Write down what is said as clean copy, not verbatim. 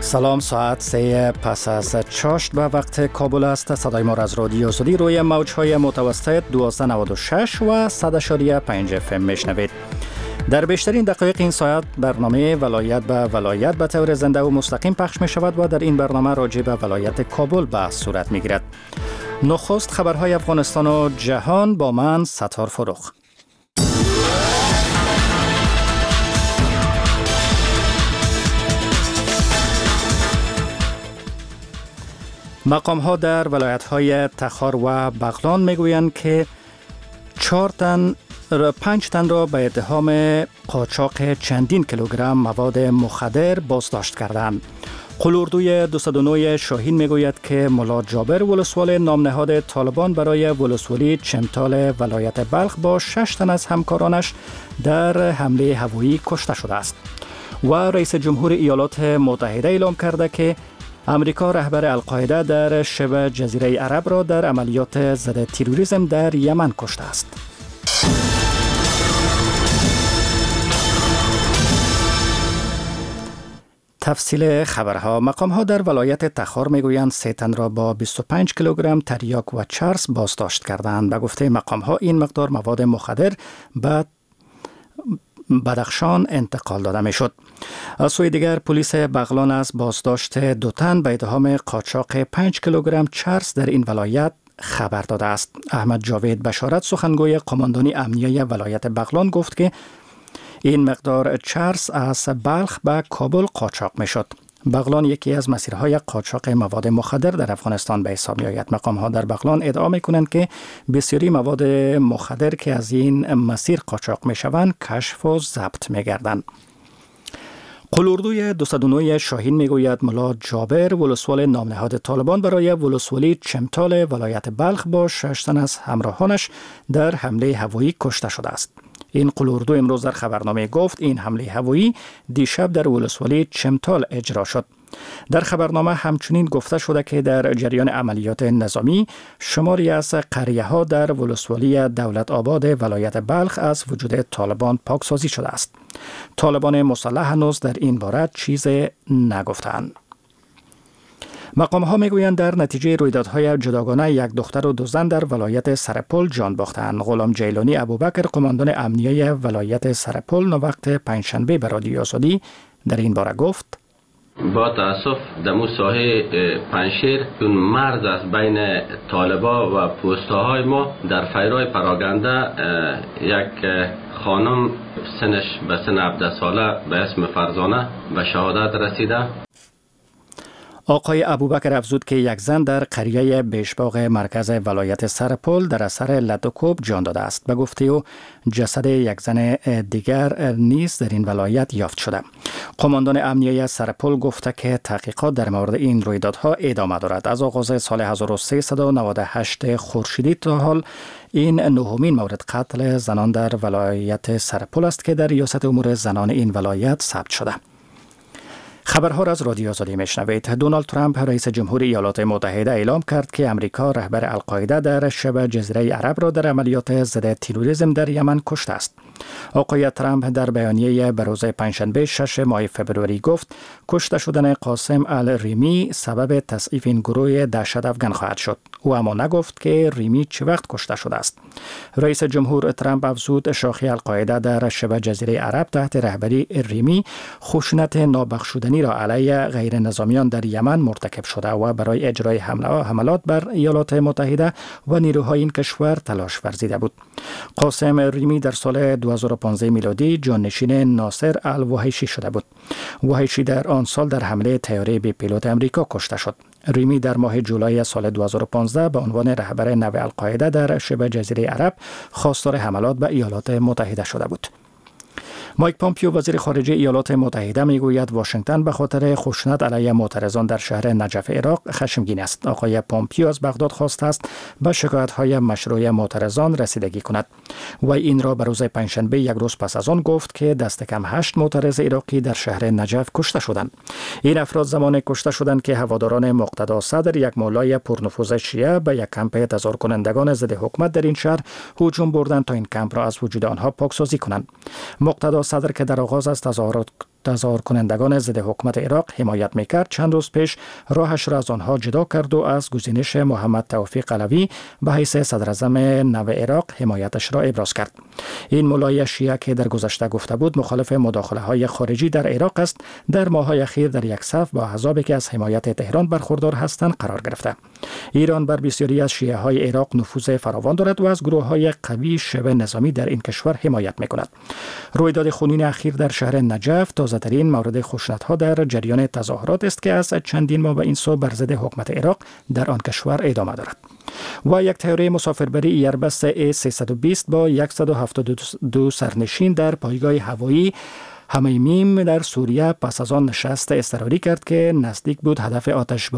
سلام، ساعت 3 پس از چاشت به وقت کابل است. صدای ما از رادیو سودی روی موج‌های متوسط 1296 و 100.5 FM میشنوید. در بیشترین دقایق این ساعت برنامه ولایت به ولایت به طور زنده و مستقیم پخش می شود و در این برنامه راجع به ولایت کابل بحث صورت می گیرد. نخست خبرهای افغانستان و جهان با من ستار فروخ. مقام‌ها در ولایت‌های تخار و بغلان می‌گویند که 5 تن را به اتهام قاچاق چندین کیلوگرم مواد مخدر بازداشت کردند. قلوردوی 209 شاهین می‌گوید که ملا جابر ولسوال نامنهاد طالبان برای ولسوالی چمتال ولایت بلخ با 6 تن از همکارانش در حمله هوایی کشته شده است. و رئیس جمهور ایالات متحده اعلام کرده که امریکا رهبر القاعده در شبه جزیره عرب را در عملیات ضد تروریسم در یمن کشته است. تفصیل خبرها. مقام‌ها در ولایت تخار میگویند 3 تن را با 25 کیلوگرم تریاک و چرس بازداشت کردند. به گفته مقام‌ها این مقدار مواد مخدر به بدخشان انتقال داده می شد. از سوی دیگر پلیس بغلان از بازداشت 2 تن به اتهام قاچاق 5 کیلوگرم چرس در این ولایت خبر داده است. احمد جاوید بشارت سخنگوی قماندانی امنیه ولایت بغلان گفت که این مقدار چرس از بلخ به کابل قاچاق می شد. بغلان یکی از مسیرهای قاچاق مواد مخدر در افغانستان به حساب می آید. مقام‌ها در بغلان ادعا می کنند که بسیاری مواد مخدر که از این مسیر قاچاق می شوند کشف و ضبط می گردند. قلوردوی 209 شاهین می گوید ملا جابر ولسوال نامنهاد طالبان برای ولسوالی چمتال ولایت بلخ با 6 تن از همراهانش در حمله هوایی کشته شده است. این قلوردو امروز در خبرنامه گفت این حمله هوایی دیشب در ولسوالی چمتال اجرا شد. در خبرنامه همچنین گفته شده که در جریان عملیات نظامی شماری از قریه‌ها در ولسوالی دولت آباد ولایت بلخ از وجود طالبان پاکسازی شده است. طالبان مسلح هنوز در این باره چیز نگفتند. مقام‌ها میگویند در نتیجه رویدادهای جداگانه 1 دختر و 2 زن در ولایت سرپل جان باختند. غلام جیلانی ابوبکر قماندان امنیه ولایت سرپل وقت پنجشنبه به رادیو آزادی در این باره گفت: با تاسف دمو ساحه پنشیر اون مرز است بین طالبا و پوستاهای ما در فیرای پراگنده یک خانم سنش به سن 17 ساله به اسم فرزانه به شهادت رسیده. آقای ابوبکر افزود که 1 زن در قریه بیشباغ مرکز ولایت سرپل در اثر لدوکوب جان داده است. به گفته او جسد 1 زن دیگر نیز در این ولایت یافت شده. قماندان امنیه سرپل گفته که تحقیقات در مورد این رویدادها ادامه دارد. از آغاز سال 1398 خورشیدی تا حال این 9مین مورد قتل زنان در ولایت سرپل است که در ریاست امور زنان این ولایت ثبت شده. خبرها را از رادیو آزادی میشنوید. دونالد ترامپ رئیس جمهور ایالات متحده اعلام کرد که امریکا رهبر القاعده در شبه جزیره عرب را در عملیات ضد تروریسم در یمن کشته است. آقای ترامپ در بیانیه به روز پنجشنبه 6 ماه فوریه گفت کشته شدن قاسم الریمی سبب تضعیف این گروه دهشت افغان خواهد شد. او اما نگفت که ریمی چه وقت کشته شده است. رئیس جمهور ترامپ افزود شاخه القاعده در شبه جزیره عرب تحت رهبری ریمی خشونت نابخشودنی را علیه غیر نظامیان در یمن مرتکب شده و برای اجرای حملات بر ایالات متحده و نیروهای این کشور تلاش ورزیده بود. قاسم ریمی در سال 2015 میلادی جانشین ناصر الوحیشی شده بود. وحیشی در آن سال در حمله طیاره بی پیلوت امریکا کشته شد. ریمی در ماه جولای سال 2015 به عنوان رهبر نو القاعده در شبه جزیره عرب خواستار حملات به ایالات متحده شده بود. مایک پامپیو وزیر خارجه ایالات متحده میگوید واشنگتن به خاطر خشونت علیه معترضان در شهر نجف عراق خشمگین است. آقای پامپیو از بغداد خواسته است به شکایت‌های مشروع معترضان رسیدگی کند. و این را به روز پنجشنبه 1 روز پس از آن گفت که دست کم 8 معترض عراقی در شهر نجف کشته شدند. این افراد زمان کشته شدند که هواداران مقتدا صدر، یک مولای پرنفوذ شیعه، به یک کمپ تظاهر کنندگان ضد حکومت در این شهر هجوم بردند تا این کمپ را از وجود آنها پاکسازی کنند. مقتدا صدر که در آغاز از تظاهر کنندگان ضد حکومت عراق حمایت میکرد چند روز پیش راهش را از آنها جدا کرد و از گزینش محمد توفیق علوی به حیث صدر اعظم نو عراق حمایتش را ابراز کرد. این مولای شیعه که در گذشته گفته بود مخالف مداخله های خارجی در عراق است، در ماه‌های اخیر در یک صف با احزابی که از حمایت تهران برخوردار هستند قرار گرفته. ایران بر بسیاری از شیعه های عراق نفوذ فراوان دارد و از گروه های قوی شبه نظامی در این کشور حمایت می‌کند. رویداد خونین اخیر در شهر نجف تازه‌ترین مورد خشونت‌ها در جریان تظاهرات است که از چندین ماه به این سو بر ضد حکومت عراق در آن کشور ادامه دارد. و یک طیاره مسافربری ایربس A320 با 172 سرنشین در پایگاه هوایی حمیمیم در سوریه پس از آن نشست اضطراری کرد که نزدیک بود هدف آتش